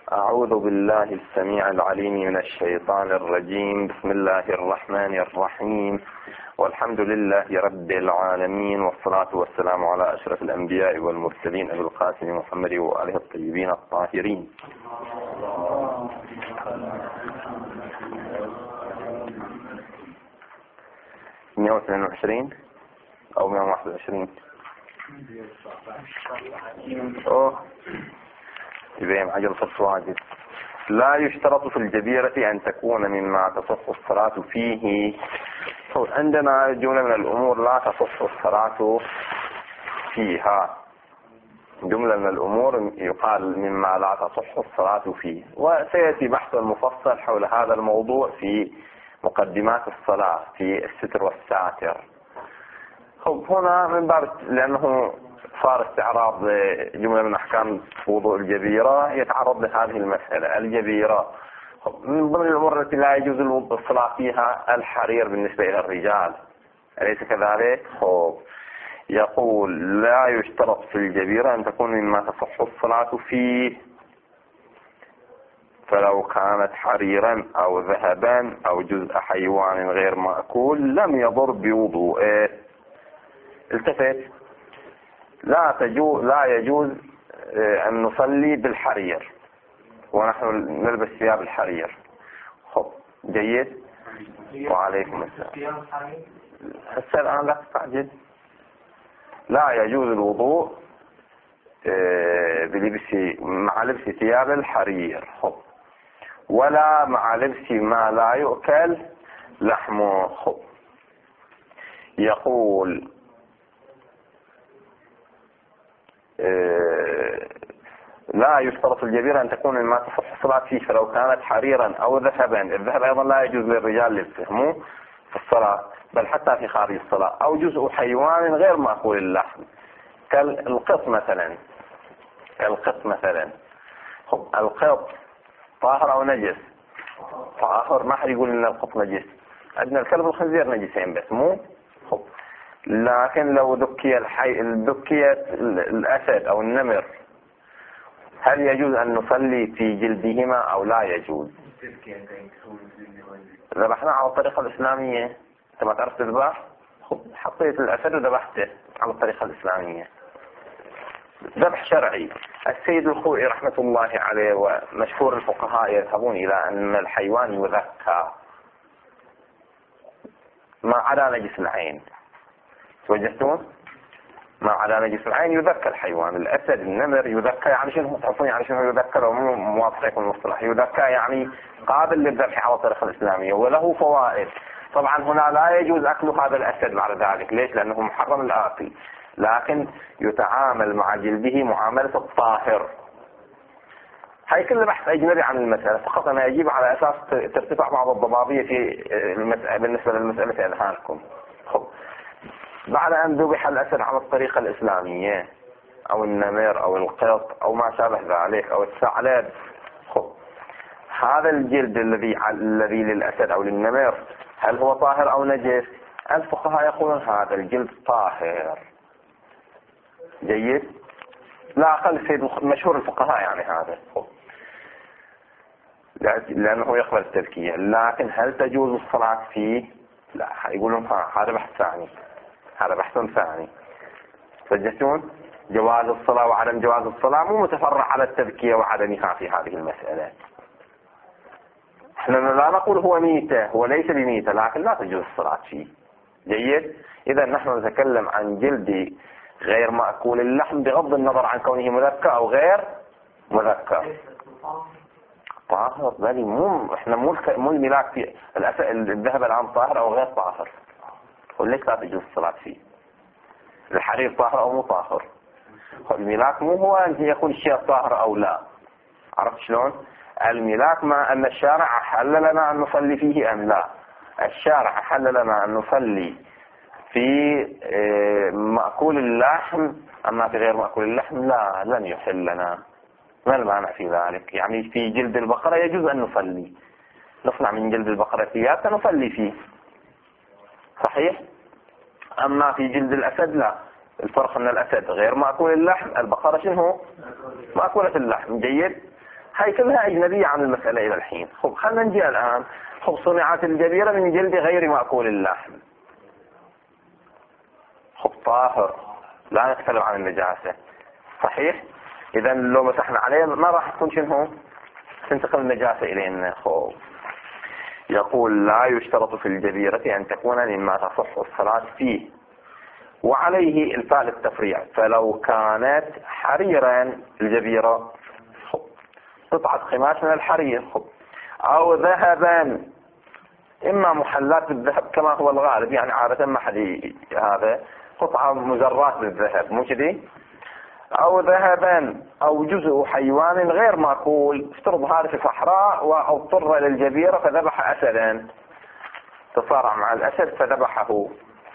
أعوذ بالله السميع العليم من الشيطان الرجيم. بسم الله الرحمن الرحيم، والحمد لله رب العالمين، والصلاة والسلام على أشرف الأنبياء والمرسلين أبي القاسم محمد وآله الطيبين الطاهرين. مئة واثنين وعشرين أو 121. يبين عجل صف واجد. لا يشترط في الجبيرة أن تكون مما تصح الصلاة فيه. عندنا جملة من الأمور لا تصح الصلاة فيها، جملة من الأمور يقال مما لا تصح الصلاة فيه، وسيأتي بحث مفصل حول هذا الموضوع في مقدمات الصلاة في الستر والساتر. هنا من باب لأنه صار استعراض جملة من أحكام وضوء الجبيرة يتعرض لهذه المسألة. الجبيرة من ضمن الأمور التي لا يجوز الصلاة فيها الحرير بالنسبة إلى الرجال، أليس كذلك؟ يقول لا يشترط في الجبيرة أن تكون مما تصح الصلاة فيه، فلو كانت حريرا أو ذهبا أو جزء حيوان غير مأكول لم يضر بوضوءه. التفت، لا يجوز أن نصلي بالحرير ونحن نلبس ثياب الحرير. جيد. وعليكم السلام. هسه الآن لا تستعجل. لا يجوز الوضوء مع لبس ثياب الحرير، ولا مع لبس ما لا يؤكل لحمه. يقول لا يشترط الجبيرة أن تكون مما تصح الصلاة فيه، فلو كانت حريرا أو ذهبا. الذهب أيضا لا يجوز للرجال لبسه مو في الصلاة بل حتى في خارج الصلاة، أو جزء حيوان غير مأكول اللحم كالقط مثلا. القط طاهر أو نجس؟ طاهر. ما حد يقول إن القط نجس. عندنا الكلب والخنزير نجسين بس مو. لكن لو دكي الأسد أو النمر هل يجوز أن نصلي في جلدهما أو لا يجوز؟ ذبحنا على الطريقة الإسلامية. أنت ما تعرف تذبح؟ حطيت الأسد وذبحته على الطريقة الإسلامية، ذبح شرعي. السيد الخوئي رحمة الله عليه ومشهور الفقهاء يذهبون إلى أن الحيوان يذكى ما عدا نجس العين. توجهتون؟ ما عدا نجس العين يذكى الحيوان. الأسد النمر يذكى، يعني شنو تعرفون يعني شنو يذكى؟ لو مو موافق يكون المصطلح يذكى يعني قابل للذبح على الطريقة الإسلامية وله فوائد. طبعا هنا لا يجوز أكل هذا الأسد بعد ذلك. ليش؟ لأنه محرم الآكل، لكن يتعامل مع جلده معاملة الطاهر. هاي كل بحث أجنبي عن المسألة، فقط أنا أجيب على أساس ترتفع بعض الضبابية في بالنسبة للمسألة أذهانكم. بعد أن ذبح الأسد على الطريقة الإسلامية أو النمر أو القط أو ما شابه ذلك أو الثعلب، هذا الجلد الذي للأسد أو للنمر هل هو طاهر أو نجس؟ الفقهاء يقولون هذا الجلد طاهر. جيد. لا أقل سيد مشهور الفقهاء يعني هذا، لأنه يقبل التذكية. لكن هل تجوز الصلاة فيه؟ لا. يقولون هذا بحث ثاني، هذا بحث ثاني. تجدون جواز الصلاة وعدم جواز الصلاة مو متفرع على التذكية وعدمها في هذه المسألة. احنا لا نقول هو ميتة، هو ليس بميتة، لكن لا تجوز الصلاة فيه. جيد. إذا نحن نتكلم عن جلد غير مأكول اللحم بغض النظر عن كونه مذكى أو غير مذكى. طاهر. بل احنا مو الملاك في الذهب الآن طاهر أو غير طاهر. وليش لا تجوز الصلاة فيه؟ الحرير طاهر أو مو طاهر؟ الملاك مو هو أن يكون الشيء طاهر أو لا. عرفت شلون؟ الملاك ما أن الشارع حل لنا أن نصلي فيه أم لا. الشارع حل لنا أن نصلي في مأكول اللحم، أما في غير مأكول اللحم لا، لن يحل لنا. ما المانع في ذلك؟ يعني في جلد البقرة يجوز أن نصلي، نصنع من جلد البقرة ثياب نصلي فيه، صحيح؟ أما في جلد الأسد لا. الفرق أن الأسد غير مأكول اللحم، البقرة شنو؟ مأكولة اللحم. جيد. هاي كلها أجنبية عن المسألة إلى الحين. خب خلنا نجي الآن. خب صنعت الجبيرة من جلد غير مأكول اللحم. خب طاهر، لا نتكلم عن النجاسة، صحيح؟ إذا لو مسحنا عليه ما راح تكون شنو؟ تنتقل النجاسة إلينا. خب يقول لا يشترط في الجبيرة أن تكون مما تصح الصلاة فيه، وعليه الفاء للتفريع. فلو كانت حريرا الجبيرة، قطعة قماش من الحرير، أو ذهبا، إما محلات بالذهب كما هو الغالب، يعني عادة ما حد هذا قطعة مزرات بالذهب، مو كذي؟ أو ذهبا أو جزء حيوان غير مأكول، افترض هذا في صحراء واضطر إلى الجبيرة فذبح أسدا، تصارع مع الأسد فذبحه،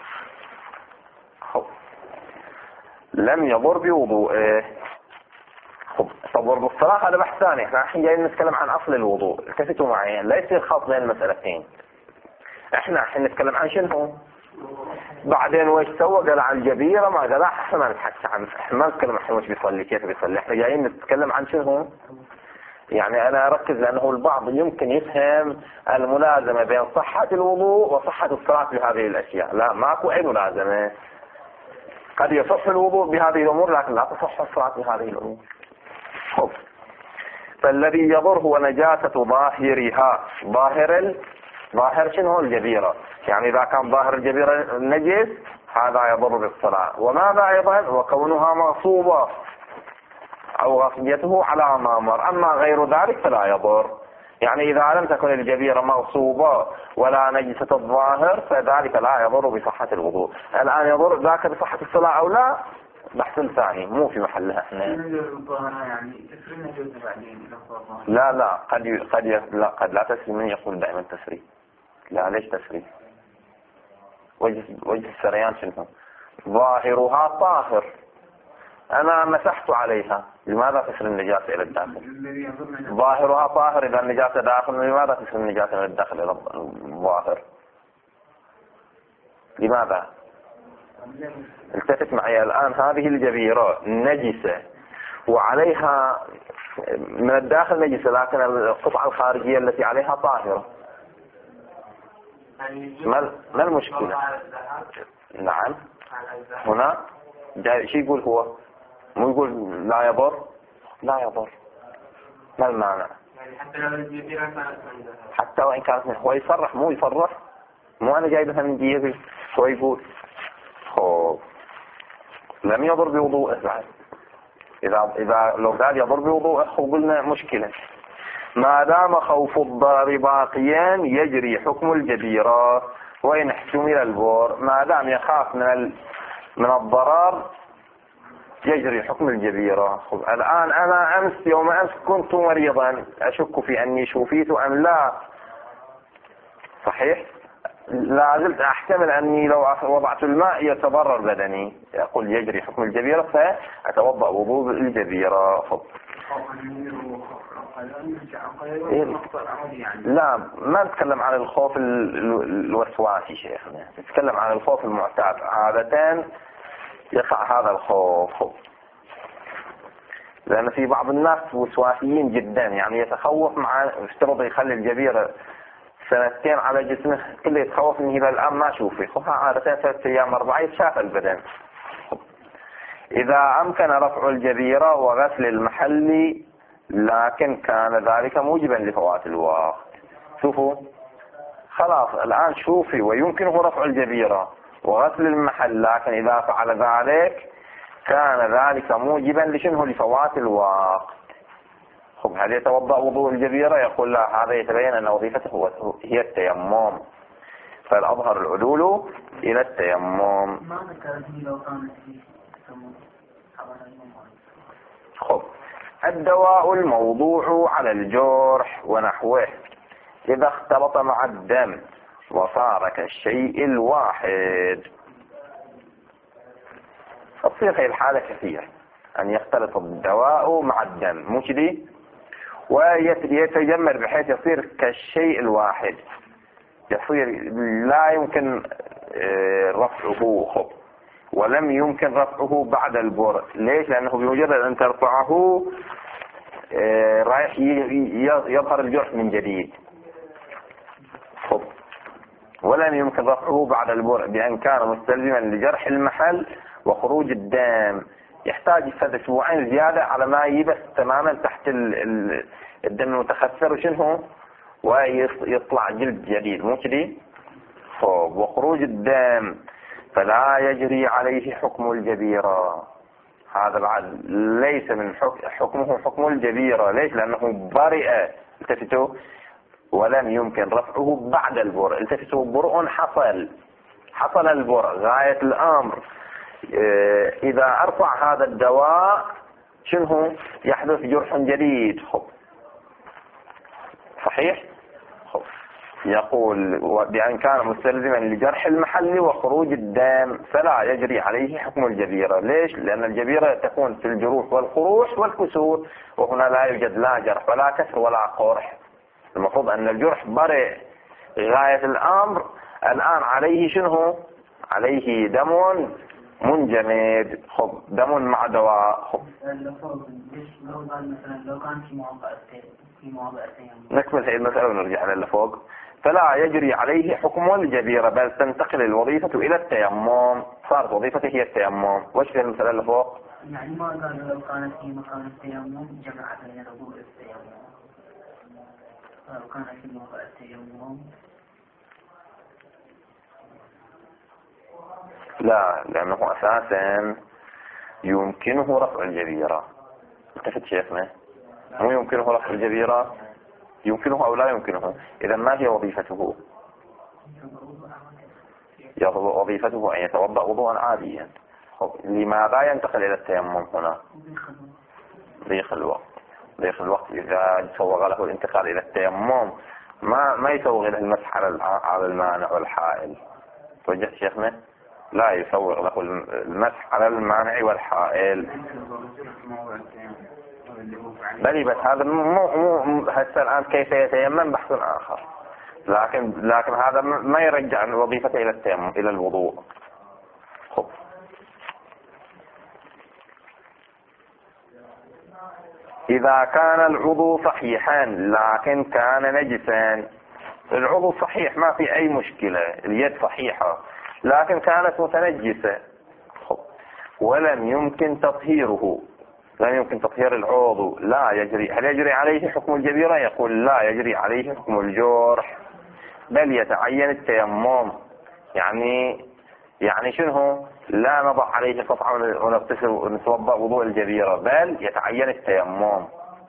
لم يضر بوضوءه. تضر بالصلاة هذا بحث ثاني. احنا الحين جايين نتكلم عن أصل الوضوء، التفتوا معي لا يصير خلط بين المسألتين. احنا الحين نتكلم عن شنو؟ بعدين وش سوى؟ قال عن الجبيرة ما قال. احنا ما نتحكي عن، احنا ما نتكلم الحين وش بيصلي كيف بيصلي، احنا جايين نتكلم عن شنو؟ يعني انا اركز لانه البعض يمكن يفهم الملازمة بين صحة الوضوء وصحة الصلاة بهذه الاشياء. لا، ماكو اي ملازمة. قد يصح الوضوء بهذه الامور لكن لا تصح الصلاة بهذه الامور. خب فالذي يضر هو نجاسة ظاهرها. ظاهر شنو هو؟ الجبيرة. يعني إذا كان ظاهر الجبيرة نجس هذا يضر بالصلاة. وماذا أيضا؟ وكونها مغصوبة أو غصبيته على مامر. أما غير ذلك فلا يضر. يعني إذا لم تكن الجبيرة مغصوبة ولا نجسة الظاهر فذلك لا يضر بصحة الوضوء. الآن يضر ذاك بصحة الصلاة أو لا بحث ثاني، مو في محلها احنا. لا قد لا تسري. من يقول دائما تسري؟ لا، ليش تسري؟ وجه السريان شنو؟ ظاهرها طاهر، انا مسحت عليها، لماذا تسري النجاسة الى الداخل؟ ظاهرها طاهر، اذا النجاسة داخل لماذا تسري النجاسة الى الداخل الى الظاهر؟ لماذا؟ التفت معي الآن. هذه الجبيرة نجسة وعليها من الداخل نجسة، لكن القطعة الخارجية التي عليها طاهرة. ما المشكلة؟ نعم، هنا شو يقول هو؟ مو يقول لا يضر؟ لا يضر. ما المعنى؟ حتى وإن كانت من هو يصرح، مو يصرح، مو أنا جايبها من جيبي. هو يقول لم يضر بوضوءه بعد. إذا لو قال يضر بوضوءه قلنا مشكلة. ما دام خوف الضرر باقيا يجري حكم الجبيرة وإن احتمل البور. ما دام يخاف من الضرر يجري حكم الجبيرة. الآن أنا يوم أمس كنت مريضا، أشك في أني شفيت أم لا، صحيح؟ لا زلت أحتمل أني لو وضعت الماء يتضرر بدني، يقول يجري حكم الجبيرة فأتوضأ وضوء الجبيرة. لا، ما نتكلم عن الخوف الوسواسي شيخنا، نتكلم عن الخوف المعتاد. عادة يقع هذا الخوف لأن في بعض الناس وسواسيين جدا، يعني يتخوف مع افترض يخلي الجبيرة سنتين على جسمه كله يتخوف انه إذا الآن ما شوفي خفها عادة 3 أيام 4 يتشاف البدن. إذا أمكن رفع الجبيرة وغسل المحل لكن كان ذلك موجبا لفوات الوقت. شوفوا خلاص الآن شوفي ويمكنه رفع الجبيرة وغسل المحل، لكن إذا فعل ذلك كان ذلك موجبا لشنه؟ لفوات الوقت. هل يتوضأ وضوء الجبيرة؟ يقول لا، هذا يتبين أن وظيفته هي التيمم، فالأظهر العدول إلى التيمم. الدواء الموضوع على الجرح ونحوه إذا اختلط مع الدم وصار كالشيء الواحد. تصير هذه الحالة كثير أن يختلط الدواء مع الدم، مو كذي؟ ويتجمد بحيث يصير كالشيء الواحد، يصير لا يمكن رفعه ولم يمكن رفعه بعد البر. ليش؟ لأنه بمجرد أن ترفعه رايح يظهر الجرح من جديد. ولم يمكن رفعه بعد البرء بأن كان مستلزما لجرح المحل وخروج الدم. يحتاج فد أسبوعين زيادة على ما يبس تماما تحت الدم المتخثر وشنه ويطلع جلد جديد مو كذي. وخروج الدم فلا يجري عليه حكم الجبيرة. هذا بعد ليس من حكمه حكم الجبيرة. ليش؟ لأنه برئ. التفتوا ولم يمكن رفعه بعد البرء. التفتوا برء حصل البرء غاية الأمر. إذا أرفع هذا الدواء شنو يحدث جرح جديد. صحيح. يقول بأن كان مستلزما لجرح المحل وخروج الدم فلا يجري عليه حكم الجبيرة. ليش؟ لأن الجبيرة تكون في الجروح والقروح والكسور، وهنا لا يوجد لا جرح ولا كسر ولا قرح. المفروض أن الجرح برئ غاية الأمر. الآن عليه شنو؟ عليه دم منجمد. دم مع دواء. نكمل هذه المسألة ونرجع على اللي فوق. فلا يجري عليه حكم الجبيرة بل تنتقل الوظيفة إلى التيمم. صارت وظيفته هي التيمم. وش في المسألة اللي فوق؟ يعني ما قال لو كانت في مكان التيمم جمعت بين وضوء التيمم. لو كانت في موضع التيمم لا، لأنه أساسا يمكنه رفع الجبيرة. التفت شيخنا، مو يمكنه رفع الجبيرة، يمكنه أو لا يمكنه. إذا ما هي وظيفته؟ وظيفته أن يتوضأ وضوءا عاديا. لماذا ينتقل إلى التيمم هنا؟ ضيق الوقت. إذا سوغ له الانتقال إلى التيمم ما يسوغ له المسح على المانع والحائل. توجه شيخنا؟ لا يسوغ له المسح على المانع والحائل. بل بس هذا مو هسه الآن كيف يتيمم بحث آخر. لكن هذا ما يرجع وظيفته إلى التيمم إلى الوضوء. إذا كان العضو صحيحا لكن كان نجسا. العضو صحيح ما في أي مشكلة، اليد صحيحة لكن كانت متنجسة ولم يمكن تطهيره. لم يمكن تطهير العضو. لا يجري. هل يجري عليه حكم الجبيرة؟ يقول لا يجري عليه حكم الجرح بل يتعين التيمم. يعني شنو؟ لا نضع عليه قطعة ونغتسل ونتوضأ وضوء الجبيرة بل يتعين التيمم.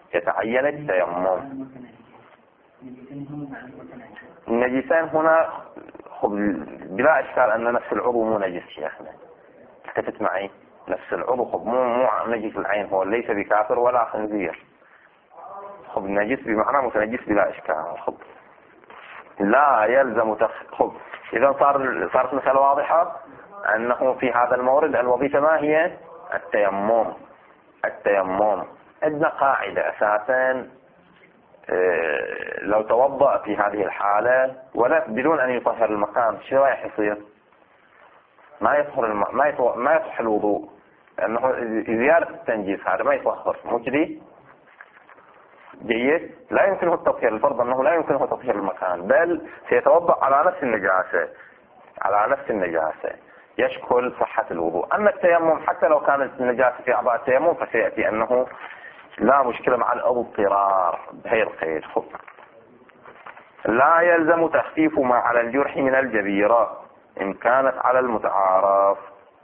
النجسان هنا بلا إشكال أن نفس العضو مو نجس يا أخي. التفت معي، نفس العضو مو نجس العين، هو ليس بكافر ولا خنزير. نجس بمعنى متنجس بلا إشكال. لا يلزم إذا صارت مسألة واضحة أنه في هذا المورد الوظيفة ما هي؟ التيمم. عندنا قاعدة أساسا لو توضأ في هذه الحالة ولا بدون أن يطهر المكان شو رايح يصير؟ ما يصح الوضوء، لأنه زيادة التنجيس هذا ما يطهر. مو كذي؟ جيد. لا يمكنه التطهير. الفرض أنه لا يمكنه تطهير المكان بل سيتوضأ على نفس النجاسة يشكل صحة الوضوء. أما التيمم حتى لو كانت النجاسة في أعضاء التيمم فسيأتي أنه لا مشكلة مع الاضطرار بهي القيد. لا يلزم تخفيف ما على الجرح من الجبيرة إن كانت على المتعارف.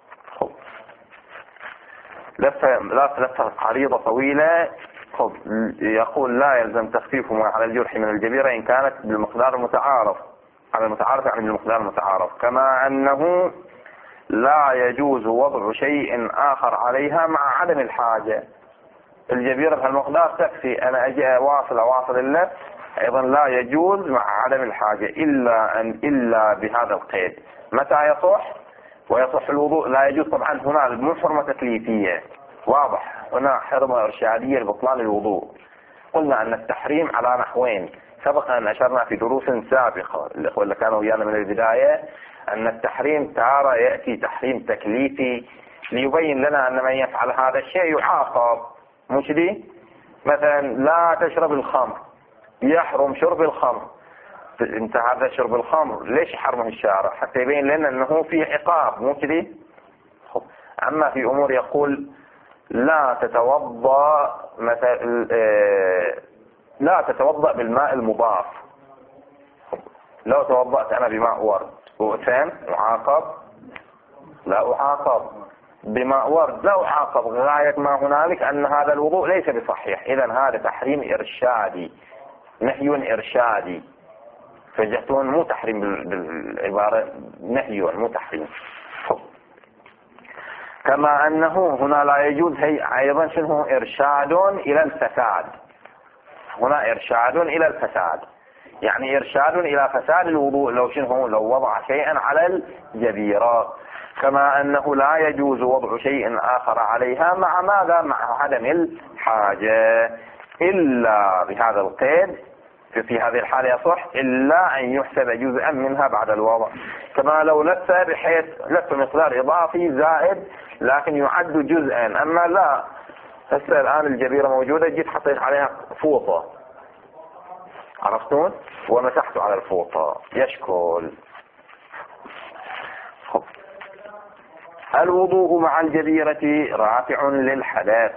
لفة عريضة طويلة. يقول لا يلزم تخفيف ما على الجرح من الجبيرة إن كانت بالمقدار المتعارف. على المتعارف يعني بالمقدار المتعارف. كما أنه لا يجوز وضع شيء آخر عليها مع عدم الحاجة. الجبيرة بهالمقدار تكفي، أنا أجي أواصل اللف أيضا لا يجوز مع عدم الحاجة إلا بهذا القيد. متى يصح؟ ويصح الوضوء. لا يجوز طبعا هنا مو حرمة تكليفية، واضح، هنا حرمة إرشادية لبطلان الوضوء. قلنا أن التحريم على نحوين، سبق أن أشرنا في دروس سابقة الإخوة اللي كانوا ويانا من البداية أن التحريم تارة يأتي تحريم تكليفي ليبين لنا أن من يفعل هذا الشيء يعاقب. مش دي؟ مثلا لا تشرب الخمر، يحرم شرب الخمر. انت هذا شرب الخمر ليش حرمه الشارع؟ حتى يبين لنا انه في عقاب، مو كذي. اما في امور يقول لا تتوضا مثلا لا تتوضا بالماء المضاف. لو توضأت انا بماء ورد وأثم أعاقب؟ لا أعاقب. بماء ورد لا أعاقب. غاية ما هنالك أن هذا الوضوء ليس بصحيح. إذا هذا تحريم إرشادي، نهي إرشادي. فجهتون مو تحريم بالعبارة، نهي مو تحريم. كما أنه هنا لا يجوز هي أيضا شنو إرشاد إلى الفساد. هنا إرشاد إلى الفساد، يعني إرشاد إلى فساد الوضوء. لو شنو لو وضع شيئا على الجبيرة. كما أنه لا يجوز وضع شيء آخر عليها مع ماذا؟ مع عدم الحاجة، إلا بهذا القيد في هذه الحالة يصح إلا أن يحسب جزءا منها بعد الوضع. كما لو لف بحيث لف مقدار إضافي زائد لكن يعد جزءا. أما لا، هسه الآن الجبيرة موجودة، جيت حطيت عليها فوطة، عرفتون؟ ومسحت على الفوطة، يشكل. الوضوء مع الجبيرة رافع للحدث.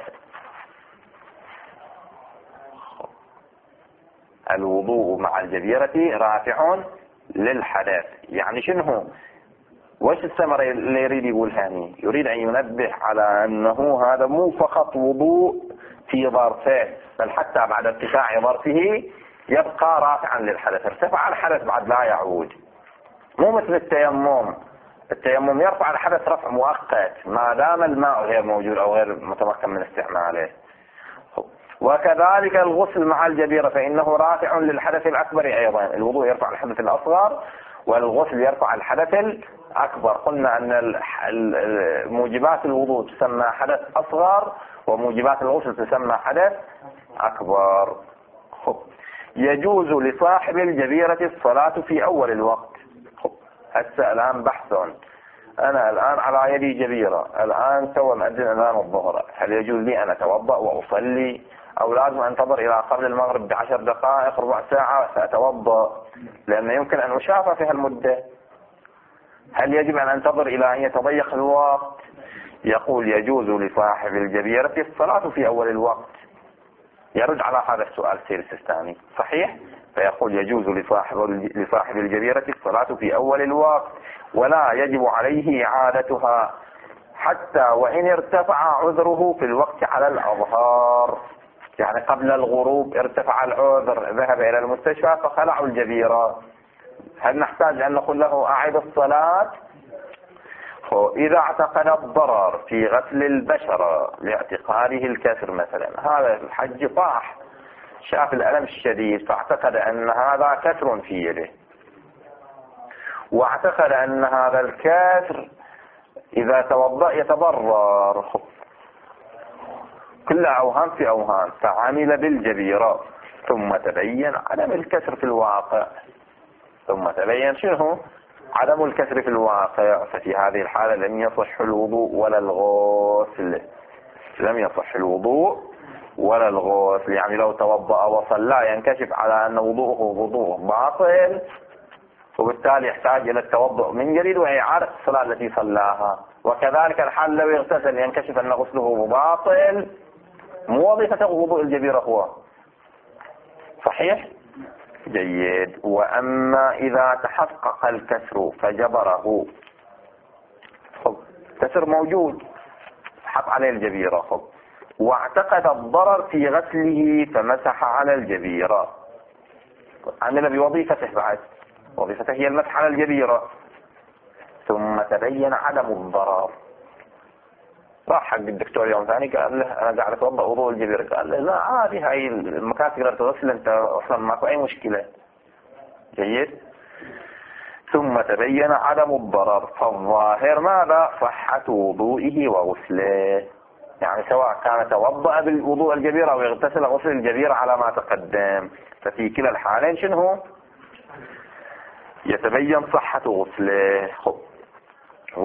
الوضوء مع الجبيرة رافع للحدث، يعني شنو؟ وش الثمرة اللي يريد يقولها هني؟ يريد أن ينبه على أنه هذا مو فقط وضوء في ظرفه، بل حتى بعد ارتفاع ظرفه يبقى رافعا للحدث. ارتفع الحدث بعد لا يعود، مو مثل التيمم. التيمم يرفع الحدث رفع مؤقت ما دام الماء غير موجود أو غير متمكن من استعماله. وكذلك الغسل مع الجبيرة فإنه رافع للحدث الأكبر أيضا. الوضوء يرفع الحدث الأصغر والغسل يرفع الحدث الأكبر. قلنا أن موجبات الوضوء تسمى حدث أصغر وموجبات الغسل تسمى حدث أكبر. يجوز لصاحب الجبيرة الصلاة في أول الوقت. هسه الآن بحث، أنا الآن على يدي جبيرة، الآن سوى مؤذن أذان الظهر، هل يجوز لي أن أتوضأ وأصلي أو لازم أنتظر إلى قبل المغرب ب10 دقائق ربع ساعة سأتوضأ؟ لأن يمكن أن أشافى في هالمدة. هل يجب أن أنتظر إلى أن يتضيق الوقت؟ يقول يجوز لصاحب الجبيرة الصلاة في أول الوقت. يرد على هذا السؤال سير السيستاني، صحيح؟ فيقول يجوز لصاحب الجبيرة الصلاة في أول الوقت ولا يجب عليه إعادتها حتى وإن ارتفع عذره في الوقت على الأظهار. يعني قبل الغروب ارتفع العذر، ذهب إلى المستشفى فخلعوا الجبيرة، هل نحتاج أن نقول له أعد الصلاة؟ إذا اعتقد الضرر في غسل البشرة لاعتقاده الكسر مثلا، هذا الحج طاح شاف الألم الشديد فاعتقد أن هذا كسر في يده، واعتقد أن هذا الكسر إذا توضأ يتضرر، كلها أوهام في أوهام. فعمل بالجبيرة ثم تبين عدم الكسر في الواقع، ثم تبين شنو؟ عدم الكسر في الواقع. ففي هذه الحالة لم يصح الوضوء ولا الغسل. لم يصح الوضوء ولا الغسل. يعني لو توضأ وصلى ينكشف على أن وضوءه وضوء باطل، وبالتالي يحتاج إلى التوضؤ من جديد وإعادة الصلاة التي صلاها. وكذلك الحال لو اغتسل ينكشف أن غسله باطل، مو وظيفة وضوء الجبيرة هو. صحيح؟ جيد. وأما إذا تحقق الكسر فجبره، كسر موجود حط عليه الجبيرة، واعتقد الضرر في غسله فمسح على الجبيرة، عمل بوظيفته بعد، وظيفته هي المسح على الجبيرة. ثم تبين عدم الضرر، راح حق الدكتور يوم ثاني قال له أنا قاعد أتوضأ وضوء الجبيرة، قال له لا عادي، هاي المكان تقدر تغسل أنت أصلا ماكو أي مشكلة. جيد. ثم تبين عدم الضرر، فالظاهر ماذا؟ صحة وضوئه وغسله. يعني سواء كان توضأ بالوضوء الجبيرة أو يغتسل غسل الجبيرة على ما تقدم، ففي كلا الحالين شنو؟ يتبين صحة غسله.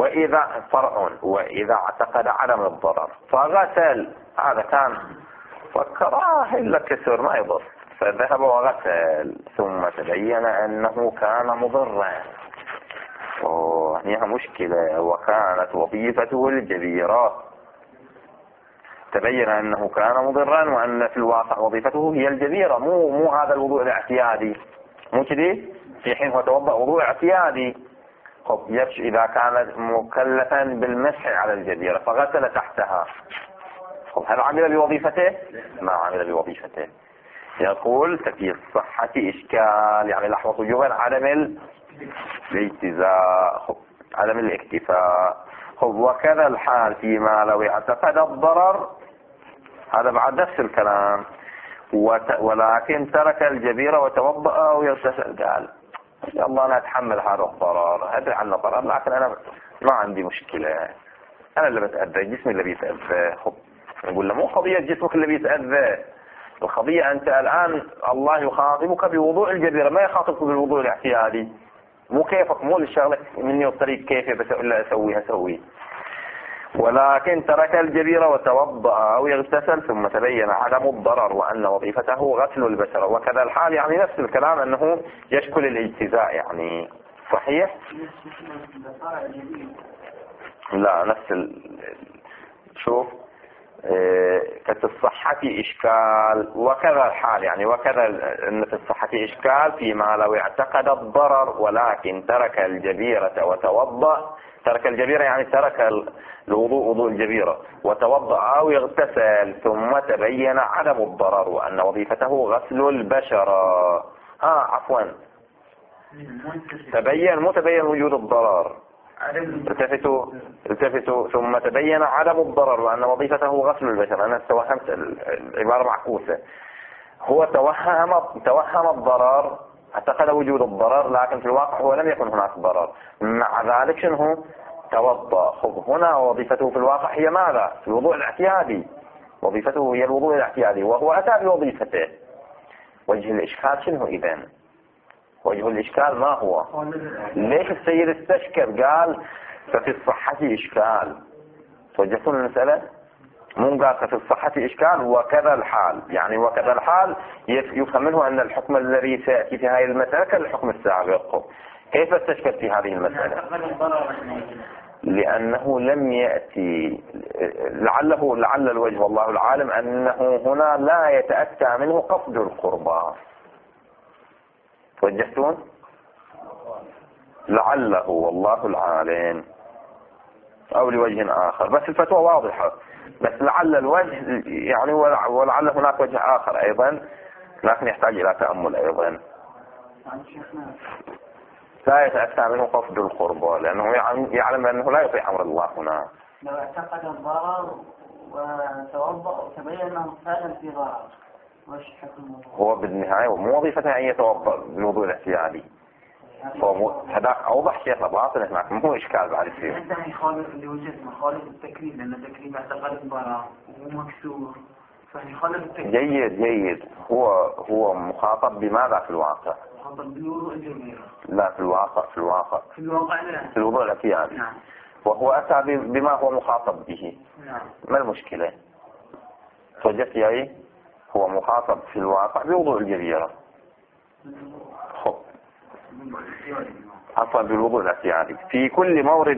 وإذا اعتقد عدم الضرر فغسل، هذا كان فكر إلا كسر ما يضر، فذهب وغسل ثم تبين أنه كان مضرا. هنا مشكلة، وكانت وظيفته الجبيرة. تبين أنه كان مضرا وأن في الواقع وظيفته هي الجبيرة، مو هذا الوضوء الاعتيادي، مو كذي في حين هو توضأ وضوء اعتيادي. إذا كان مكلفا بالمسح على الجبيرة فغسل تحتها، هل عمل بوظيفته؟ ما عمل بوظيفته. يقول ففي الصحة إشكال، يعني لحظة وجوبا عدم الاجتزاء، عدم الاكتفاء. وكذا الحال فيما لو اعتقد الضرر، هذا بعد نفس الكلام، ولكن ترك الجبيرة وتوضأ ويغتسل. قال الله أنا أتحمل هذا الضرر، أدري عنه ضرر، لكن أنا ما عندي مشكلة، أنا اللي بتأذى، جسمي اللي بيتأذى. نقول له مو قضية جسمك اللي بيتأذى، القضية أنت الآن الله يخاطبك بوضوء الجبيرة، ما يخاطبك بالوضوء الاعتيادي. مو كيفك، مو للشغلة مني والطريق كيفي بس إلا أسوي. ولكن ترك الجبيرة وتوضأ أو يغتسل ثم تبين عدم الضرر وأن وظيفته غسل البشرة. وكذا الحال يعني نفس الكلام أنه يشكل الاجتزاء، يعني صحيح؟ لا نفس شوف في الصحة إشكال، وكذا الحال يعني وكذا أن في الصحة إشكال فيما لو اعتقد الضرر ولكن ترك الجبيرة وتوضأ. ترك الجبيرة يعني ترك الوضوء، وضوء الجبيرة، وتوضأ أو يغتسل ثم تبين عدم الضرر وأن وظيفته غسل البشرة. عفوا تبين، مو تبين وجود الضرر، التفتوا ثم تبين عدم الضرر وأن وظيفته غسل البشرة. أنا توهمت العبارة معكوسة، هو توهم الضرر، اعتقد وجود الضرر، لكن في الواقع هو لم يكن هناك ضرر، مع ذلك شنو توضأ. هنا وظيفته في الواقع هي ماذا؟ الوضوء الاعتيادي، وظيفته هي الوضوء الاعتيادي وهو أتى بوظيفته. وجه الإشكال شنو إذن؟ وجه الإشكال ما هو؟ ليش السيد استشكل قال ففي الصحة إشكال؟ توجهتون المسألة؟ مو قال ففي الصحة إشكال وكذا الحال، يعني وكذا الحال يفهم منه أن الحكم الذي سيأتي في هذه المسألة كالحكم السابق. كيف استشكل في هذه المسألة؟ لأنه لم يأتي، لعل الوجه والله العالم أنه هنا لا يتأتى منه قصد القربى. توجهتون؟ لعله والله العالم، أو لوجه آخر، بس الفتوى واضحة، بس لعل الوجه يعني ولعل هناك وجه آخر أيضا، لكن يحتاج إلى تأمل أيضا. لا يتأتى منه قصد القربى لأنه يعلم أنه لا يطيع أمر الله هنا. لو اعتقد الضرر وتوضأ وتبين أنه فعلا في ضرر، وش حكمه؟ هو بالنهاية مو وظيفته أن يتوضأ بالوضوء الاحتيادي، هذاك أوضح شيء باطل هناك، مو إشكال بعد يصير. عندما يخالف اللي وجد مخالف التكليف، لأن التكليف اعتقد الضرر ومكسور، فيخالف التكليف. جيد. هو مخاطب بماذا في الواقع؟ مخاطب بالوضوء الجبيرة. لا في الواقع لا. في الوضوء الاحتيادي. نعم. وهو أتى بما هو مخاطب به. نعم. ما المشكلة؟ توجهت يا هو مخاطب في الواقع بوضوء الجبيرة. أصلا بالوضوء الاحتيادي في كل مورد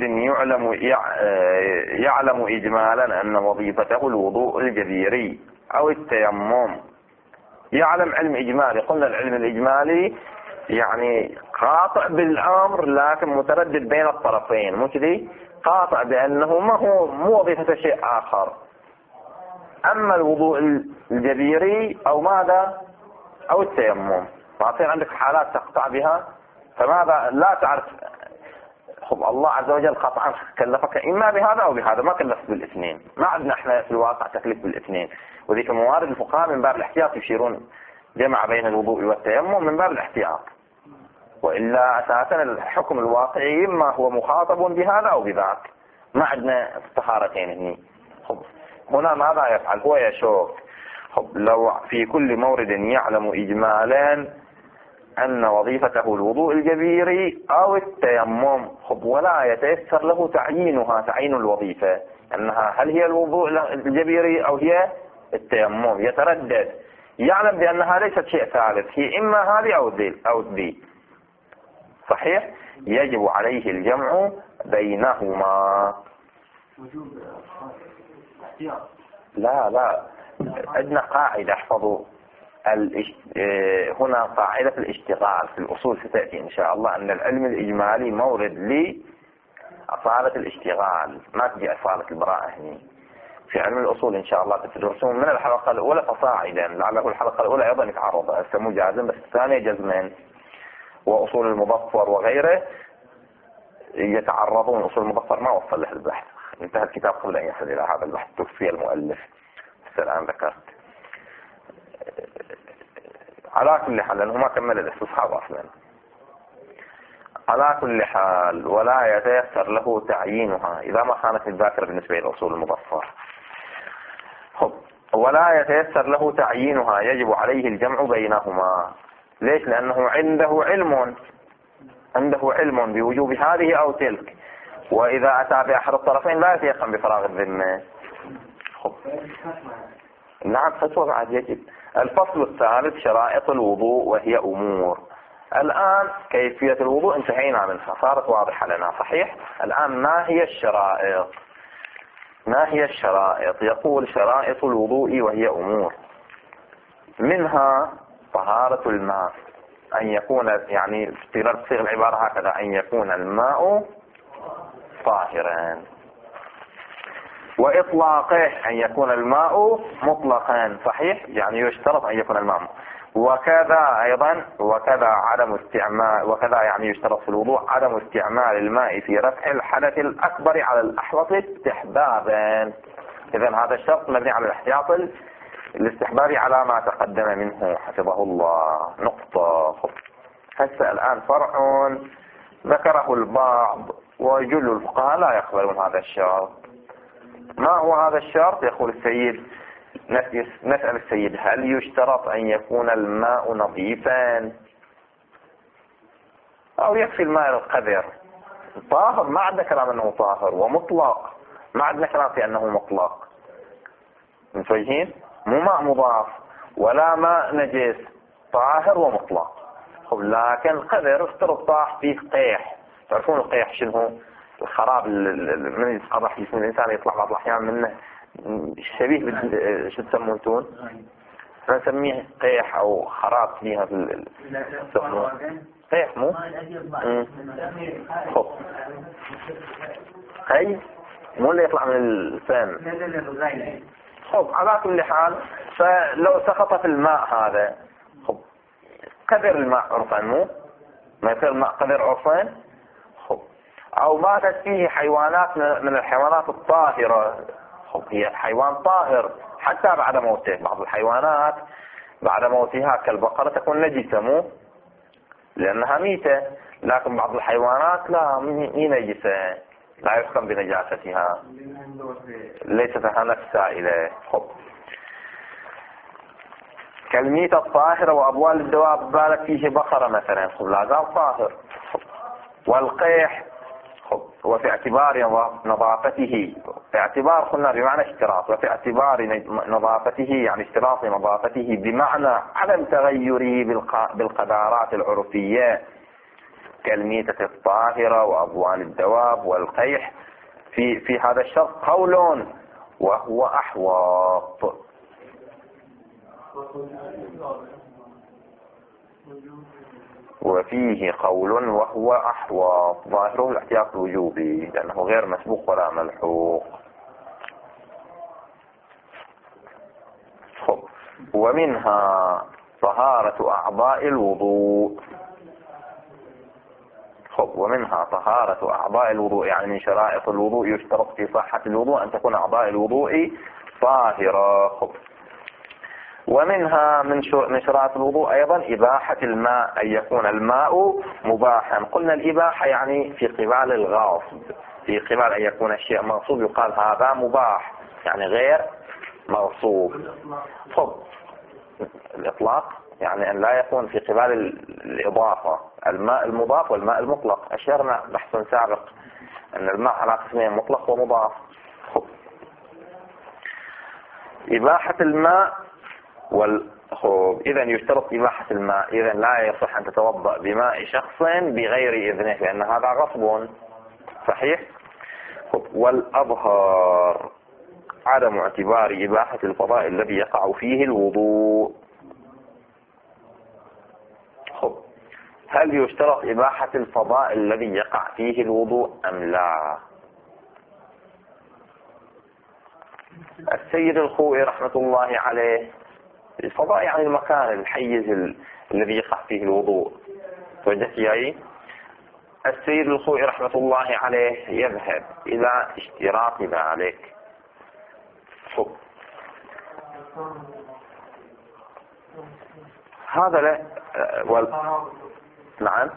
يعلم إجمالا أن وظيفته الوضوء الجبيري أو التيمم. يعلم علم إجمالي، قلنا العلم الإجمالي يعني قاطع بالأمر لكن متردد بين الطرفين، مو كذي؟ قاطع بأنه ما هو مو وظيفة شيء آخر. أما الوضوء الجبيري أو ماذا أو التيمم، فأصير عندك حالات تقطع بها، فماذا لا تعرف. الله عز وجل قطعا كلفك إما بهذا أو بهذا، ما كلف بالاثنين، ما عندنا احنا في الواقع تكليف بالاثنين. وذيك موارد الفقهاء من باب الاحتياط يشيرون جمع بين الوضوء والتيمم من باب الاحتياط، وإلا أساسا الحكم الواقعي إما هو مخاطب بهذا أو بذاك، ما عندنا طهارتين هني. هنا ماذا يفعل؟ هو يشوف لو في كل مورد يعلم إجمالا أن وظيفته الوضوء الجبيري أو التيمم، ولا يتيسر له تعيين الوظيفة أنها هل هي الوضوء الجبيري أو هي التيمم يتردد، يعلم بأنها ليست شيء ثالث، هي إما هذه أو ذي، صحيح؟ يجب عليه الجمع بينهما. لا عندنا قاعدة احفظوا، هنا قاعدة الاشتغال في الأصول ستأتي إن شاء الله، أن العلم الإجمالي مورد لأصالة الاشتغال، ما تجي أصالة البراءة هنا. في علم الأصول إن شاء الله تدرسون من الحلقة الأولى فصاعدا، لعله الحلقة الأولى أيضا يتعرض مو جازم، بس الثانية جزمين، وأصول المظفر وغيره يتعرضون. أصول المظفر ما وصل له البحث، انتهى الكتاب قبل أن يصل إلى هذا البحث، توفي المؤلف، بس الآن ذكرت. على كل حال لأنه ما كمل الاستصحاب أصلا. على كل حال ولا يتيسر له تعيينها إذا ما كانت الذاكرة بالنسبة لأصول المظفر. ولا يتيسر له تعيينها يجب عليه الجمع بينهما. ليش؟ لأنه عنده علم بوجوب هذه أو تلك، وإذا أتى بأحد الطرفين لا يتيقن بفراغ الذمة. نعم فتوى بعد يجب. الفصل الثالث شرائط الوضوء وهي أمور. الآن كيفية الوضوء انتهينا منها، صارت واضحة لنا، صحيح؟ الآن ما هي الشرائط؟ يقول شرائط الوضوء وهي أمور، منها طهارة الماء، أن يكون يعني تصيغ العبارة هكذا، أن يكون الماء طاهرا، وإطلاقه أن يكون الماء مطلقا، صحيح؟ يعني يشترط أن يكون الماء، وكذا أيضا وكذا يعني يشترط في الوضوء عدم استعمال الماء في رفع الحدث الأكبر على الأحوط استحبابا. إذن هذا الشرط مبني على الاحتياط الاستحبابي على ما تقدم منه حفظه الله. نقطة. هسه الآن فرع ذكره البعض وجل الفقهاء لا يقبلون هذا الشرط. ما هو هذا الشرط؟ يقول السيد، نسأل السيد هل يشترط أن يكون الماء نظيفا أو يكفي الماء القذر؟ طاهر ما عندنا كلام أنه طاهر، ومطلق ما عندنا كلام في أنه مطلق، متوجهين؟ مو ماء مضاف ولا ماء نجس، طاهر ومطلق. لكن قذر افترض طاح فيه قيح، تعرفون القيح شنو؟ الخراب من يتقضح جسم الإنسان يطلع بعض الأحيان منه شبيه شو تسمونه؟ نسميه قيح أو خراب فيها في قيح مو؟ أي مو اللي يطلع من الفم. على كل حال فلو سقط في الماء هذا قدر الماء عرفا، مو ما يصير الماء قدر عرفا، أو ماتت فيه حيوانات من الحيوانات الطاهرة، هي حيوان طاهر حتى بعد موته. بعض الحيوانات بعد موتها كالبقرة تكون نجسة، مو لأنها ميتة، لكن بعض الحيوانات لا، مي نجسة، لا يحكم بنجاستها، ليست لها نفس سائلة. كالميتة الطاهرة وأبوال الدواب بالك فيه بقرة مثلا، لا زال طاهر. والقيح وفي اعتبار نظافته، اعتبار قلنا بمعنى اشتراط، وفي اعتبار نظافته يعني اشتراط نظافته بمعنى عدم تغيره بالقدرات العرفية كالميتة الطاهرة وأبوال الدواب والقيح. في هذا الشرط قول وهو أحوط، وفيه قول وهو أحوط، ظاهره الاحتياط الوجوبي لأنه غير مسبوق ولا ملحوق. ومنها طهارة أعضاء الوضوء. ومنها طهارة أعضاء الوضوء، يعني من شرائط الوضوء يشترط في صحة الوضوء أن تكون أعضاء الوضوء طاهرة. ومنها من شرائط الوضوء أيضا إباحة الماء، أن يكون الماء مباحا. قلنا الإباحة يعني في قبال الغاصب، في قبال أن يكون الشيء مغصوب يقال هذا مباح، يعني غير مغصوب. الإطلاق يعني أن لا يكون في قبال الإضافة، الماء المضاف والماء المطلق. أشرنا بحث سابق أن الماء على قسمين، مطلق ومضاف. إباحة الماء إذا يشترط إباحة الماء. إذا لا يصح أن تتوضأ بماء شخص بغير إذنه، لأن هذا غصب. صحيح. والأظهر عدم اعتبار إباحة الفضاء الذي يقع فيه الوضوء. هل يشترط إباحة الفضاء الذي يقع فيه الوضوء أم لا؟ السيد الخوئي رحمة الله عليه، الفضاء يعني المكان الحيز الذي يقع فيه الوضوء. توجهت إليه. السيد الخوئي رحمة الله عليه يذهب إلى اشتراط ذلك. هذا لا نعم.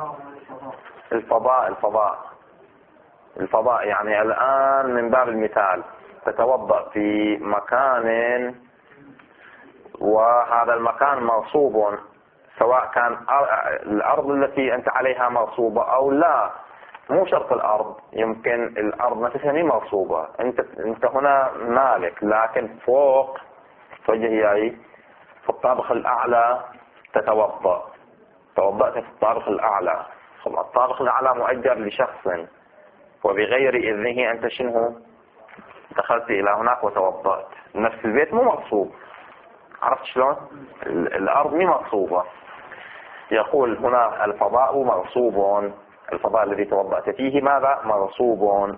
الفضاء يعني الآن من باب المثال تتوضأ في مكان وهذا المكان مغصوب، سواء كان الأرض التي أنت عليها مغصوبة أو لا. مو شرط الأرض، يمكن الأرض نفسها مي مغصوبة، أنت هنا مالك، لكن فوق توجه في الطابق الأعلى توضأت في الطابق الأعلى. الطابق الأعلى مؤجر لشخص وبغير إذنه أنت شنو دخلت إلى هناك وتوضأت. نفس البيت مو مغصوب، عرفت شلون؟ الأرض مي مغصوبة. يقول هنا الفضاء مغصوب، الفضاء الذي توضأت فيه ماذا؟ مغصوب.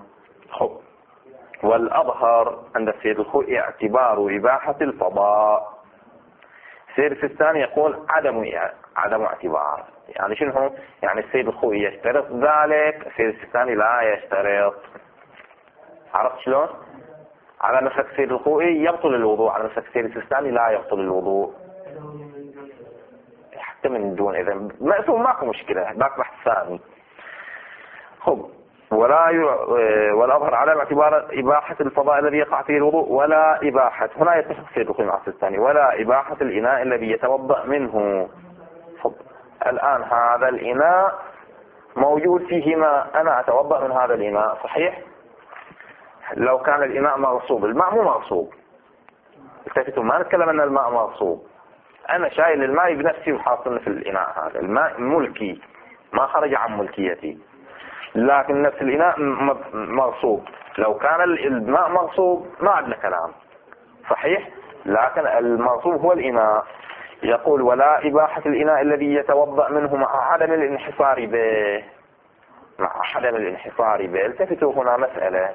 والأظهر عند السيد الخوئي اعتبار إباحة الفضاء. السيد السيستاني يقول عدم اعتبار. يعني شنو؟ يعني السيد الخوئي يشترط ذلك، السيد السيستاني لا يشترط. عرفت شلون؟ على مسلك السيد الخوئي يبطل الوضوء، على مسلك السيد السيستاني لا يبطل الوضوء حتى من دون إذن. ماكو مشكلة، باك بحث ثاني. والأظهر على اعتبار إباحة الفضاء الذي يقع فيه الوضوء ولا إباحة، هنا يتفق السيد الخوئي مع السيستاني، ولا إباحة الإناء الذي يتوضأ منه. الآن هذا الإناء موجود فيه ماء، أنا أتوضأ من هذا الإناء. صحيح. لو كان الإناء مغصوب، الماء مو مغصوب. التفتوا ما نتكلم أن الماء مغصوب، أنا شايل الماء بنفسي وحاطنه في الإناء، هذا الماء ملكي ما خرج عن ملكيتي، لكن نفس الإناء مغصوب. لو كان الماء مغصوب ما عندنا كلام. صحيح. لكن المغصوب هو الإناء. يقول ولا إباحة الإناء الذي يتوضأ منه مع عدم الانحصار به. التفتوا هنا مسألة.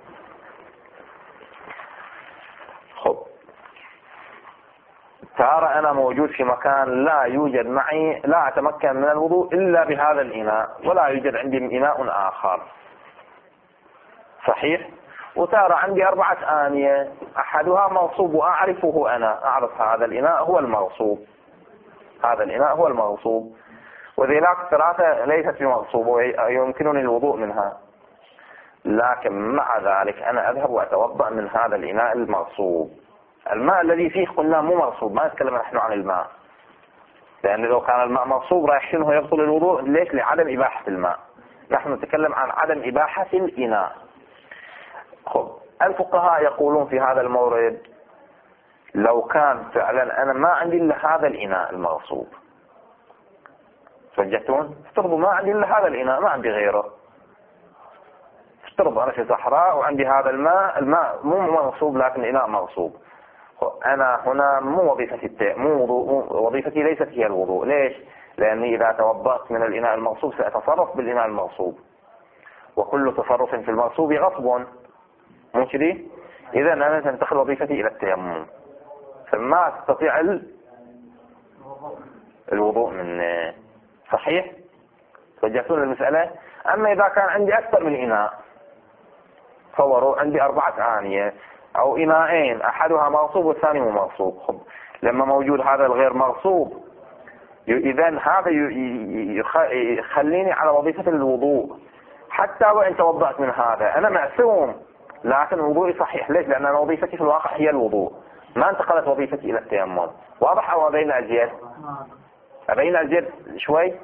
ترى أنا موجود في مكان لا يوجد معي، لا أتمكن من الوضوء إلا بهذا الإناء، ولا يوجد عندي إناء آخر. صحيح. وترى عندي 4 آنية، أحدها مغصوب وأعرفه، أنا أعرف هذا الإناء هو المغصوب، وذيلاك 3 ليست بمغصوبة ويمكنني الوضوء منها. لكن مع ذلك أنا أذهب وأتوضأ من هذا الإناء المغصوب. الماء الذي فيه قلنا مو مغصوب، ما نتكلم نحن عن الماء، لأن لو كان الماء مغصوب رايح شنو يبطل الوضوء. ليش؟ لعدم إباحة الماء. نحن نتكلم عن عدم إباحة الإناء. الفقهاء يقولون في هذا المورد لو كان فعلا أنا ما عندي إلا هذا الإناء المغصوب، فجأتون افترضوا ما عندي إلا هذا الإناء، ما عندي غيره. افترض أنا في صحراء وعندي هذا الماء مو مغصوب لكن الإناء مغصوب. أنا هنا مو وظيفتي ليست هي الوضوء. ليش؟ لأني إذا توضأت من الإناء المغصوب سأتصرف بالإناء المغصوب، وكل تصرف في المغصوب غصب، مو كذي؟ إذا أنا تنتقل وظيفتي إلى التيمم، فما تستطيع الوضوء منه. صحيح. وجهتون المسألة. أما إذا كان عندي أكثر من إناء، تصوروا عندي 4 آنية أو إناءين، أحدها مغصوب والثاني مو مغصوب. لما موجود هذا الغير مغصوب، إذن هذا يخليني على وظيفة الوضوء، حتى وإن توضأت من هذا أنا معصوم لكن وضوئي صحيح. ليش؟ لأن أنا وظيفتي في الواقع هي الوضوء، ما انتقلت وظيفتي إلى التيمم. واضح أو أبين أزيد؟ أبين أزيد شوي.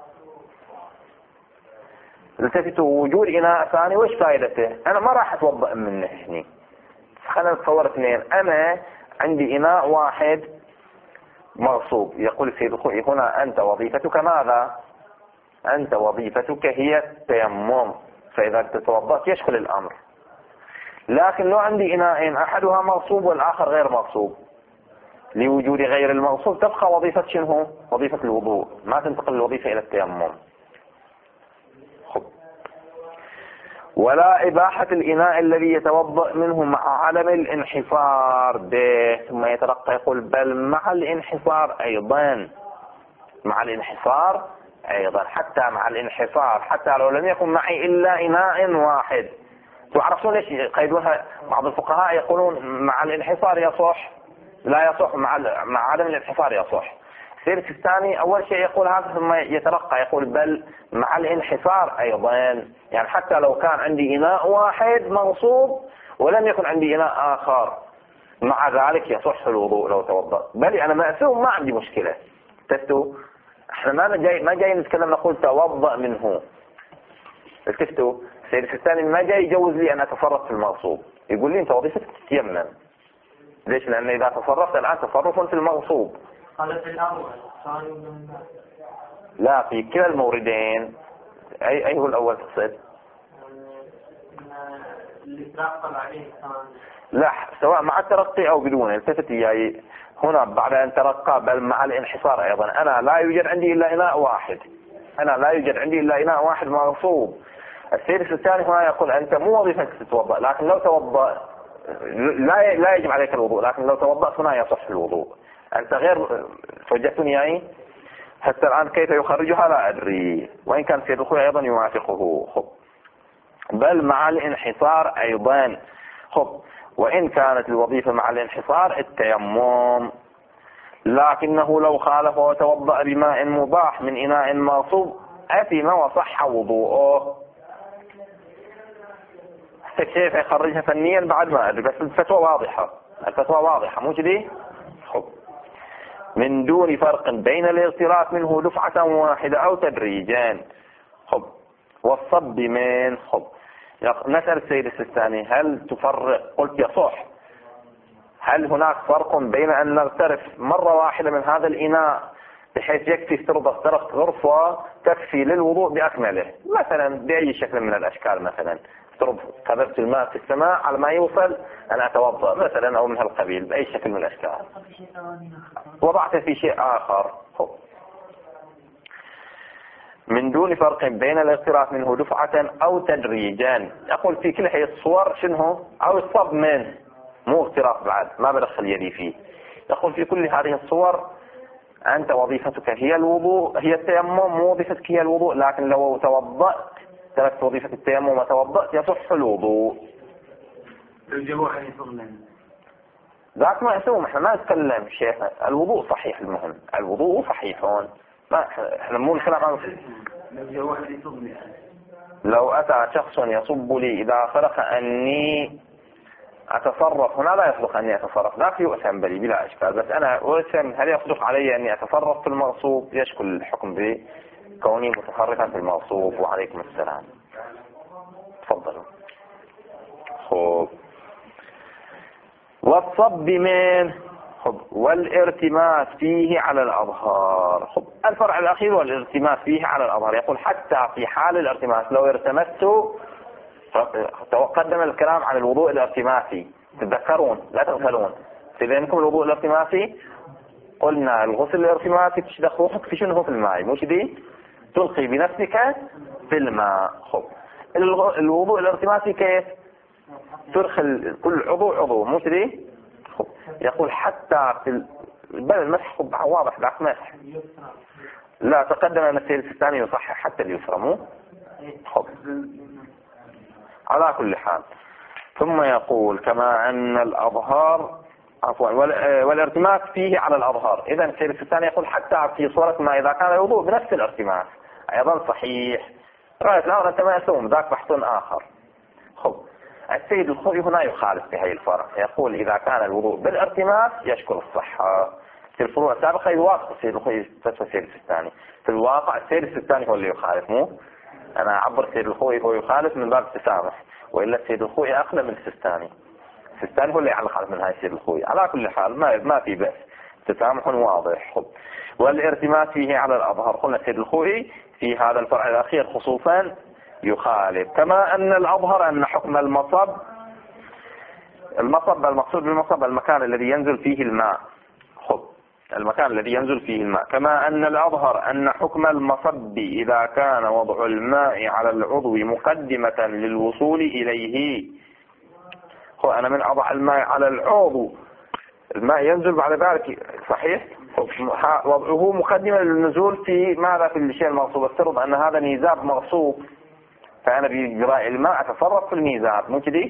التفتوا وجود إناء ثاني وش فائدته؟ أنا ما راح أتوضأ منه هني. خلينا نتصور 2، أنا عندي إناء واحد مغصوب. يقول السيد الخوئي هنا أنت وظيفتك ماذا؟ أنت وظيفتك هي التيمم، فإذا تتوضأت يشكل الأمر. لكن لو عندي إناءين أحدها مغصوب والآخر غير مغصوب، لوجود غير المغصوب تبقى وظيفة شنو؟ وظيفة الوضوء، ما تنتقل الوظيفة إلى التيمم. ولا إباحة الإناء الذي يتوضأ منه مع عدم الانحصار به. ثم يترقى يقول بل مع الانحصار أيضا، مع الانحصار أيضا، حتى مع الانحصار، حتى لو لم يكن معي إلا إناء واحد. تعرفون ليش قيدوها؟ بعض الفقهاء يقولون مع الانحصار يصح، لا يصح مع عدم الانحصار يصح. السيرس الثاني أول شيء يقول هذا، ثم يترقى يقول بل مع الانحصار أيضا، يعني حتى لو كان عندي إناء واحد مغصوب ولم يكن عندي إناء آخر مع ذلك يصح الوضوء لو توضأ. بل أنا مأسوم ما عندي مشكلة. التفتوا احنا ما جاي نتكلم نقول توضأ منه. التفتوا السيرس الثاني ما جاي يجوز لي أن أتصرف في المغصوب، يقول لي أنت وظيفتك تتيمم. ليش؟ لأن إذا تصرفت الآن تصرف في المغصوب. قال في الأول لا، في كلا الموردين. أي هو الأول تقصد؟ اللي ترقب عليه لا، سواء مع الترقي أو بدونه. التفت إياي هنا بعد أن ترقى بل مع الانحصار أيضا. أنا لا يوجد عندي إلا إناء واحد، أنا لا يوجد عندي إلا إناء واحد مغصوب. السيرس الثاني هنا يقول أنت مو وظيفتك تتوضأ، لكن لو توضأ لا يجب عليك الوضوء، لكن لو توضأت هنا يصح الوضوء. أنت غير توجهتني يعني حتى الآن كيف يخرجها لا أدري، وإن كان سيد الخوي أيضا يوافقه. خب بل مع الانحصار أيضا. خب وإن كانت الوظيفة مع الانحصار التيمم، لكنه لو خالف وتوضأ بماء مباح من إناء مغصوب أثم وصح وضوءه. كيف يخرجها فنيا بعد ما أدري، بس الفتوى واضحة، الفتوى واضحة مو كذي. خب من دون فرق بين الاغتراف منه دفعة واحدة أو تدريجان. خب والصب من. خب نسأل السيد السيستاني هل تفرق؟ قلت يصح. هل هناك فرق بين أن نغترف مرة واحدة من هذا الإناء بحيث يكفي افترض غرفة تكفي للوضوء بأكمله، مثلا بأي شكل من الأشكال، مثلا افترض كذبت الماء في السماء على ما يوصل أنا أتوضأ مثلا، أو من هالقبيل بأي شكل من الأشكال، وضعت في شيء آخر. من دون فرق بين الاغتراف منه دفعة أو تدريجان. يقول في كل هذه الصور شنو؟ أو الصب منه، مو اغتراف بعد، ما بدخل يدي فيه. يقول في كل هذه الصور أنت وظيفتك هي الوضوء، هي التيمم، مو وظيفتك هي الوضوء، لكن لو توضأت تركت وظيفة التيمم وتوضأت يصح الوضوء. ذاك ما يسوم، احنا ما نتكلم شيخ، الوضوء صحيح، المهم الوضوء صحيحون، ما احنا مو نتكلم عن لو أتى شخص يصب لي إذا فرق أني أتصرف، هنا لا يصدق أني أتصرف، ذاك يؤثم بلي بلا إشكال، بس أنا أؤثم هل يصدق علي أني أتصرف في المغصوب؟ يشكل الحكم بكوني متصرفا في المغصوب. وعليكم السلام، تفضلوا. خب والصب من. خب والارتماس فيه على الأظهار. خب الفرع الأخير والارتماس فيه على الأظهار. يقول حتى في حال الارتماس لو ارتمست، تقدم الكلام عن الوضوء الارتماسي، تتذكرون لا تغفلون في ذهنكم الوضوء الارتماسي. قلنا الغسل الارتماسي تشدخ روحك في شنو؟ في الماء، مو كذي؟ تلقي بنفسك في الماء. خب الوضوء الارتماسي كيف؟ تدخل كل عضو، مو كذي؟ خب يقول حتى في بل المسح. خب واضح ذاك مسح، لا تقدم أن السيد الثاني يصحح حتى اليسرى، مو؟ خب على كل حال. ثم يقول كما أن الأظهار عفوا والارتماس فيه على الأظهار. إذا السيد الثاني يقول حتى في صورة ما إذا كان الوضوء بنفس الارتماس أيضا صحيح. رأيت الأمر أنت ما يسوم، ذاك بحث آخر. خب السيد الخوئي هنا يخالف في هذه الفرق، يقول إذا كان الوضوء بالارتماس يشكل الصحة. في الفروع السابقة يوافق السيد الخوئي فتوى السيد الثاني، في الواقع السيد الثاني هو اللي يخالف، مو أنا أعبر السيد الخوئي هو يخالف من باب التسامح، وإلا السيد الخوئي أقل من السيستاني. الثاني هو اللي يعلق من هاي يصير الخوي. على كل حال ما في بأس، تسامح واضح. والارتماس فيه على الأظهر، قلنا سيد الخوي في هذا الفرع الأخير خصوصا يخالف. كما أن الأظهر أن حكم المصب المقصود بالمصب المكان الذي ينزل فيه الماء، المكان الذي ينزل فيه الماء. كما أن الأظهر أن حكم المصب إذا كان وضع الماء على العضو مقدمة للوصول إليه. أنا من أضع الماء على العضو الماء ينزل بعد ذلك، صحيح، وضعه مقدمة للنزول في ماذا؟ في الشيء المغصوب. افترض أن هذا ميزاب مغصوب، فأنا بإجراء الماء أتصرف في الميزاب، مو كده؟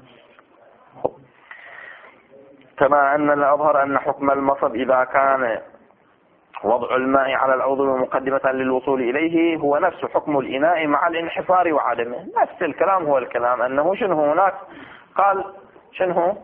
كما أن الأظهر أن حكم المصب إذا كان وضع الماء على العضو مقدمة للوصول إليه هو نفس حكم الإناء مع الانحصار وعدمه. نفس الكلام هو الكلام، أنه شنو هناك قال شنو؟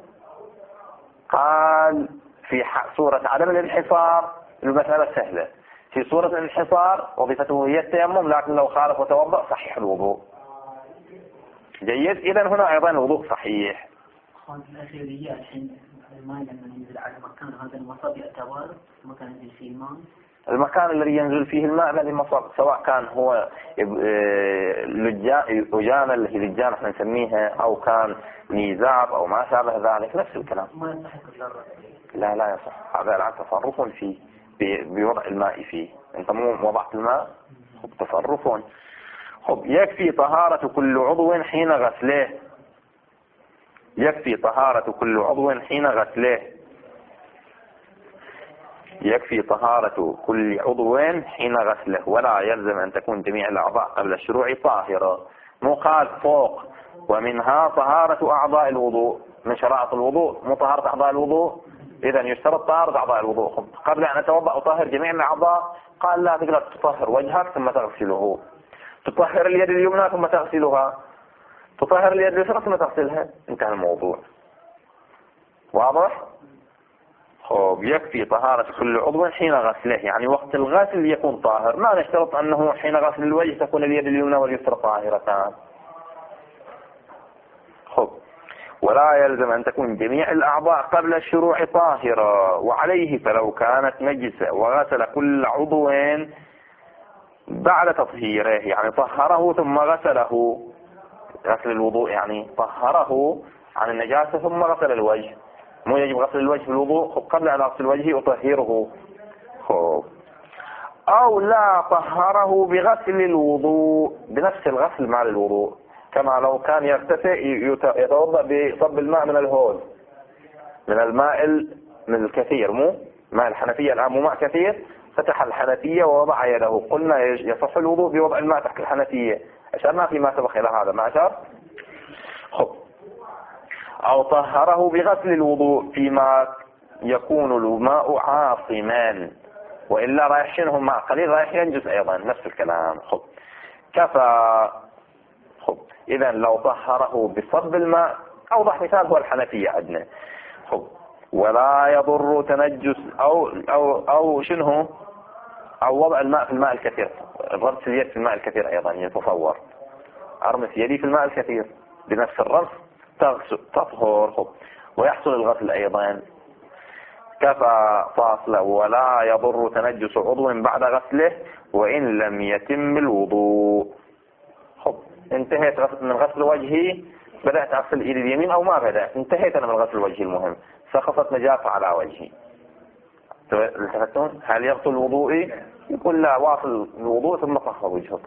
قال في صورة عدم الانحصار المسألة سهلة، في صورة الانحصار وظيفته هي التيمم، لكن لو خالف وتوضأ صحيح الوضوء. جيد، إذن هنا أيضا الوضوء صحيح. الأخيرية الحين الماء لما ينزل على مكان هذا المصب يعتبر مكان ينزل فيه الماء، المكان الذي ينزل فيه الماء الذي مصب، سواء كان هو لجان اللي هي لجان احنا نسميها، او كان ميزاب او ما شابه ذلك، نفس الكلام. ما يصح التصرف. لا يصح، هذا الآن تصرف فيه بوضع الماء فيه. انت مو وضعت الماء، تصرف. يكفي طهارة كل عضو حين غسله، يكفي طهارة كل عضو حين غسله، يكفي طهارة كل عضو حين غسله، ولا يلزم أن تكون جميع الأعضاء قبل الشروع طاهرة. مو قال فوق ومنها طهارة أعضاء الوضوء، من شرائط الوضوء مو طهارة أعضاء الوضوء، إذا يشترط طهارة أعضاء الوضوء. قبل أن أتوضأ أطهر جميع الأعضاء، قال لا، تقدر تطهر وجهك ثم تغسله، تطهر اليد اليمنى ثم تغسلها، تطهر اليد اليسرى ثم تغسلها، انتهى الموضوع. واضح؟ يكفي طهارة كل عضو حين غسله، يعني وقت الغسل يكون طاهر، ما نشترط أنه حين غسل الوجه تكون اليد اليمنى واليسرى طاهرتان. ولا يلزم أن تكون جميع الأعضاء قبل الشروع طاهرة. وعليه فلو كانت نجسة وغسل كل عضو بعد تطهيره، يعني طهره ثم غسله، غسل الوضوء يعني طهره عن النجاسة ثم غسل الوجه، مو يجب غسل الوجه في الوضوء قبل أن أغسل وجهي أطهره. أو لا، طهره بغسل الوضوء، بنفس الغسل مع الوضوء، كما لو كان يرتفع يتوضأ بصب الماء من الهول، من الماء من الكثير، مو ماء الحنفية الآن مو ماء كثير، فتح الحنفية ووضع يده، قلنا يصح الوضوء بوضع الماء تحت الحنفية، أشرنا فيما سبق إلى هذا، ما أشار؟ أو طهره بغسل الوضوء فيما يكون الماء عاصما، وإلا رايح شنه ماء قليل رايح ينجس أيضا، نفس الكلام. كفى. إذا لو طهره بصب الماء، أوضح مثال هو الحنفية عندنا. ولا يضر تنجس أو شنه، أو وضع الماء في الماء الكثير، غرس اليد في الماء الكثير أيضا يتصور، أرمس يدي في الماء الكثير بنفس الرمس تطهر ويحصل الغسل أيضا. كفى فاصلة. ولا يضر تنجس عضو بعد غسله وإن لم يتم الوضوء. انتهيت من غسل وجهي، بدأت أغسل إيدي اليمين أو ما بدأت، انتهيت أنا من غسل وجهي، المهم سقطت نجاسة على وجهي، التفتون هل يغسل وضوئي؟ يقول لا، واصل الوضوء ثم طهر وجهه.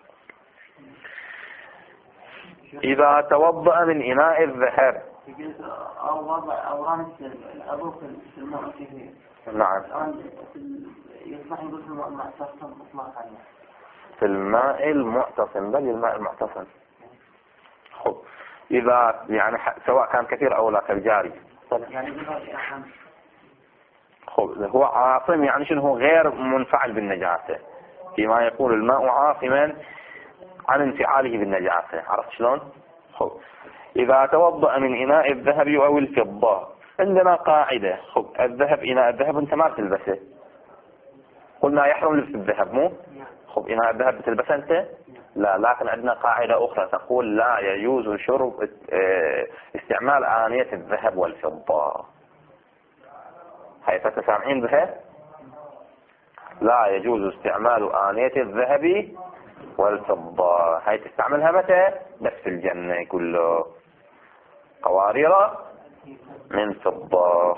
إذا توضأ من إناء الذهب أو وضع أو رمس الأضوء في الماء فيه. نعم. يصبح يقول في الماء المعتصم مطلقا، في الماء المعتصم، بل الماء المعتصم. إذا يعني سواء كان كثير أو لا كالجاري. يعني هو عاصم، يعني شنو، هو غير منفعل بالنجاسة، فيما يكون الماء عاصما عن انفعاله بالنجاسة. عرفت شلون؟ إذا توضأ من إناء الذهب أو الفضة، عندنا قاعدة، الذهب، إناء الذهب أنت ما تلبسه، قلنا يحرم لبس الذهب، مو إناء الذهب بتلبسه أنت؟ لا، لكن عندنا قاعدة أخرى تقول لا يجوز شرب استعمال آنية الذهب والفضة. هي تسامعين بها؟ لا يجوز استعمال آنية الذهب والفضة. هي تستعملها متى؟ بس في الجنة يقول له قوارير من فضة.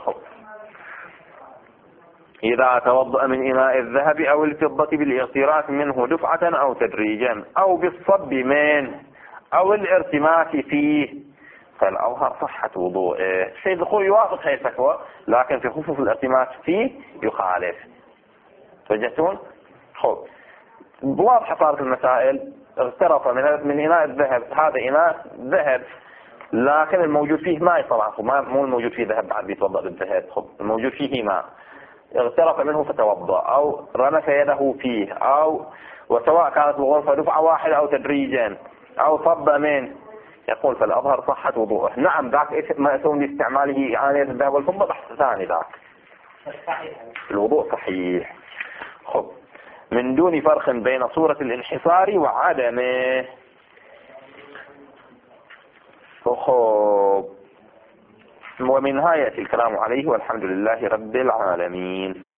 إذا توضأ من إناء الذهب أو الفضة بالاغتراف منه دفعة أو تدريجا أو بالصب من أو الارتماس فيه فالأظهر صحة وضوءه. شيء دخول يوافق هي الفتوى، لكن في خصوص الارتماس فيه يخالف. توجهتون؟ خب واضحة صارت المسائل. اغترف من إناء الذهب، هذا إناء ذهب لكن الموجود فيه ماء طبعا، مو الموجود فيه ذهب بعد بيتوضأ بالذهب. خب الموجود فيه ماء، اغترف منه فتوضأ أو رمس يده فيه، أو وسواء كانت الغرفة دفعة واحدة أو تدريجا أو صب من، يقول فالأظهر صحة وضوءه. نعم ذاك مأثوم لاستعماله آنية الذهب والفضة بحث ثاني، ذاك الوضوء صحيح. خب من دون فرق بين صورة الانحصار وعدمه. خب ومن هاي يأتي الكلام عليه، والحمد لله رب العالمين.